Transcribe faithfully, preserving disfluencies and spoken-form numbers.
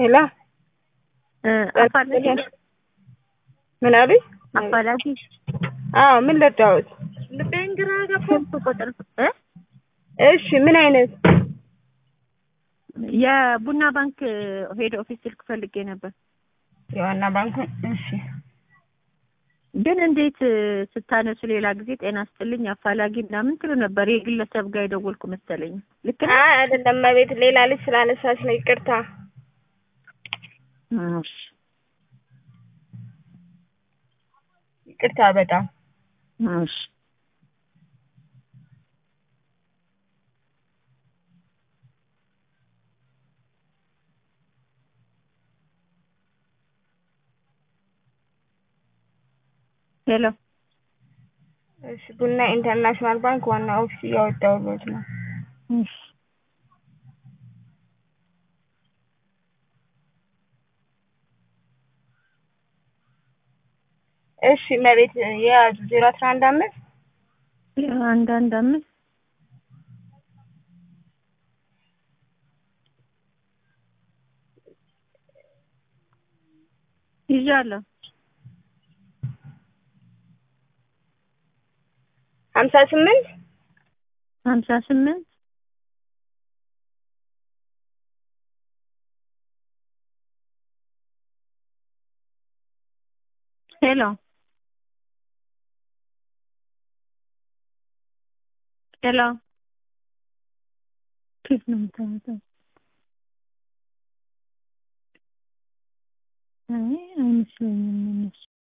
ሄላ አፋላጊ ምን አሉኝ? አፋላጊ አዎ ምን ልርዳዎት? ልቤን ግራ ገባኝ። ቁጥር እ እሺ ምን አይነት የቡና ባንክ ሄድ ኦፊስ ስልክ ፈልጌ ነበር። የዋና ባንኩ እሺ ግን እንዴት ስታነሱ ሌላ ጊዜ ጤና ስጥልኝ አፋላጊ ምናምን ትሉ ነበር። የግለሰብ ጋር የደወልኩ መሰለኝ። ልክ ነው? አይ አይደለም፣ ቤት ሌላ ልጅ ስላነሳች ነው። ይቅርታ። እሺ ይቅርታ በጣም እሺ። ሄሎ እሺ ቡና ኢንተርናሽናል ባንክ ዋና ኦፊስ ያወጣውሎት ነው። እሺ እሺ መቤት የያዙ ዜሮ አስራ አንድ አምስት አንድ አንድ አምስት ይዣለሁ። ሀምሳ ስምንት ሀምሳ ስምንት ሄሎ ሄሎ ከየት ነው የምታመጣው? አይ አይመስለኝም እነሱ